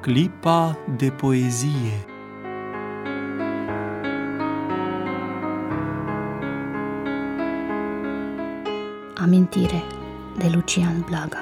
Clipa de poezie. Amintire de Lucian Blaga.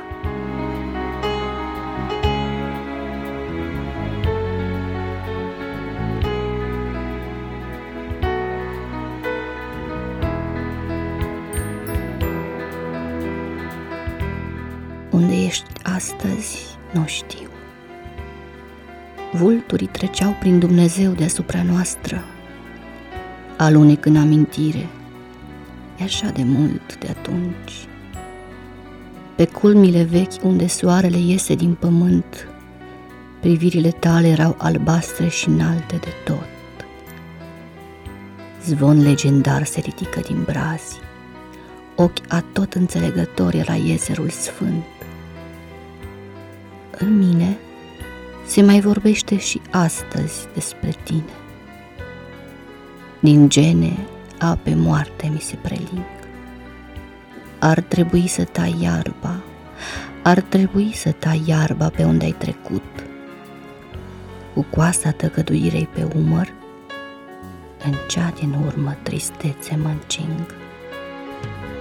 Unde ești astăzi, nu știu. Vulturii treceau prin Dumnezeu deasupra noastră, alunec în amintire. E așa de mult de atunci. Pe culmile vechi unde soarele iese din pământ, privirile tale erau albastre și înalte de tot. Zvon legendar se ridică din brazi, ochi atot înțelegători la iezerul sfânt. În mine se mai vorbește și astăzi despre tine. Din gene ape moarte mi se preling. Ar trebui să tai iarba, ar trebui să tai iarba pe unde ai trecut. Cu coasa tăgăduirei pe umăr, în cea din urmă tristețe mă încing.